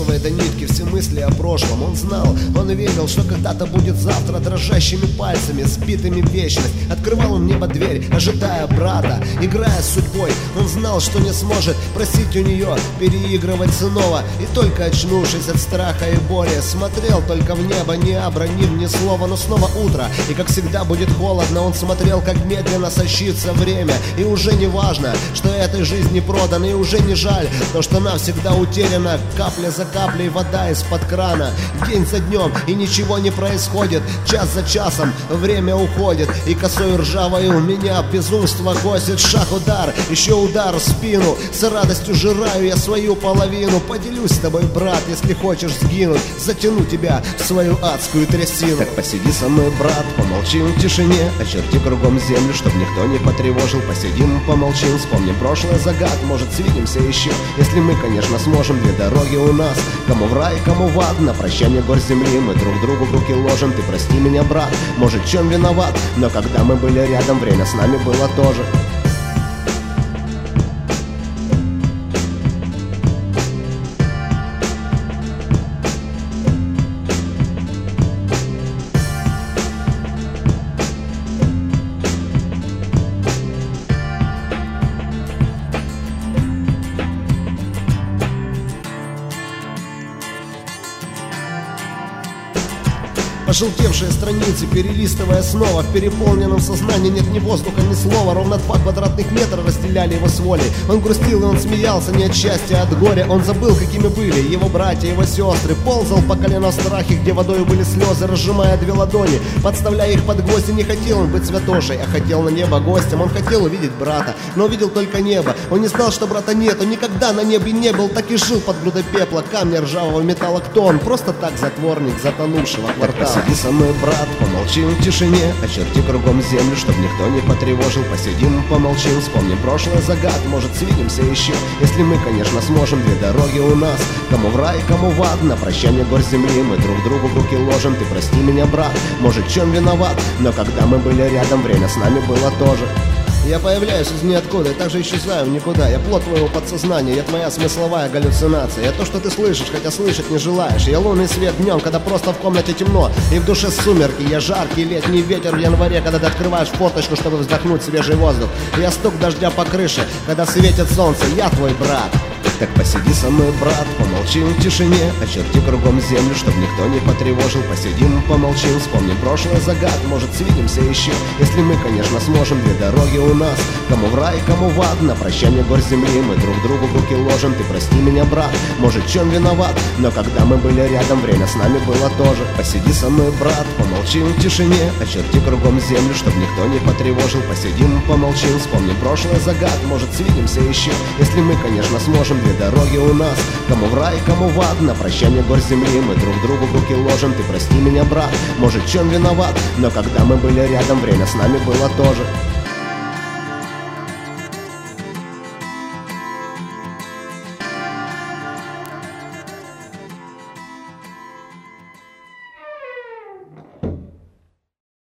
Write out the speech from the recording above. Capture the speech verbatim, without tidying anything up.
прочесывая до нитки все мысли о прошлом. Он знал, он верил, что когда-то будет завтра. Дрожащими пальцами, сбитыми в вечность, открывал он небо дверь, ожидая брата, играя с судьбой. Он знал, что не сможет просить у нее переигрывать снова. И только очнувшись от страха и боли, смотрел только в небо, не обронив ни слова. Но снова утро, и как всегда будет холодно. Он смотрел, как медленно сощится время. И уже не важно, что этой жизни продано. И уже не жаль то, что навсегда утеряна. Капля за каплей вода из-под крана. День за днем, и ничего не происходит. Час за часом время уходит. И косой ржавою меня безумство косит. Шаг, удар, еще удар в спину. С радостью жираю я свою половину. Поделюсь с тобой, брат, если хочешь сгинуть. Затяну тебя в свою адскую трясину. Так посиди со мной, брат, помолчим в тишине. Очерти кругом землю, чтоб никто не потревожил. Посидим, помолчим, вспомним прошлое загад. Может, свидимся еще, если мы, конечно, сможем. Две дороги у нас, кому в рай, кому в ад. На прощание горь земли мы друг другу в руки ложим. Ты прости меня, брат, может, в чем виноват, но когда мы были рядом, время с нами было тоже. Пожелтевшие страницы, перелистывая снова. В переполненном сознании нет ни воздуха, ни слова. Ровно два квадратных метра разделяли его с волей. Он грустил и он смеялся не от счастья, а от горя. Он забыл, какими были его братья, его сестры. Ползал по колено в страхе, где водой были слезы, разжимая две ладони, подставляя их под гвозди. Не хотел он быть святошей, а хотел на небо гостем. Он хотел увидеть брата, но увидел только небо. Он не знал, что брата нет, он никогда на небе не был. Так и жил под грудой пепла, камня, ржавого металла. Кто он? Просто так затворник затонувшего квартала. Посиди со мной, брат, помолчим в тишине. Очерти кругом землю, чтоб никто не потревожил. Посидим, помолчим, вспомним прошлое загад. Может, свидимся еще, если мы, конечно, сможем. Две дороги у нас, кому в рай, кому в ад. На прощание горь земли мы друг другу в руки ложим. Ты прости меня, брат, может, в чем виноват, но когда мы были рядом, время с нами было тоже. Я появляюсь из ниоткуда и также исчезаю в никуда. Я плод твоего подсознания, я твоя смысловая галлюцинация. Я то, что ты слышишь, хотя слышать не желаешь. Я лунный свет днем, когда просто в комнате темно, и в душе сумерки. Я жаркий летний ветер в январе, когда ты открываешь форточку, чтобы вздохнуть свежий воздух. Я стук дождя по крыше, когда светит солнце. Я твой брат. Так посиди со мной, брат, помолчим в тишине. Очерти кругом землю, чтоб никто не потревожил. Посидим, помолчим, вспомним прошлое загад. Может, свидимся еще, если мы, конечно, сможем. Две дороги у нас, кому в рай, кому в ад. На прощание горь земли мы друг другу в руки ложим. Ты прости меня, брат, может, в чем виноват, но когда мы были рядом, время с нами было тоже. Посиди со мной, брат, помолчим в тишине. Очерти кругом землю, чтоб никто не потревожил. Посидим, помолчим, вспомним прошлое загад. Может, свидимся еще, если мы, конечно, сможем. Две дороги у нас, кому в рай, кому в ад. На прощание горь земли мы друг другу в руки ложим. Ты прости меня, брат, может, в чем виноват, но когда мы были рядом, время с нами было тоже.